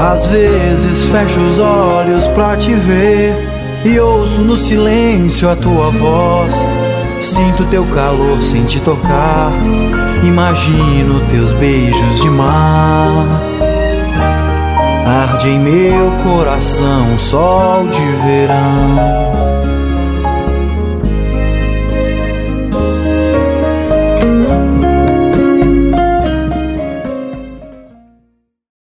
Às vezes fecho os olhos pra te ver e ouço no silêncio a tua voz. Sinto teu calor sem te tocar, imagino teus beijos de mar. Arde em meu coração um sol de verão.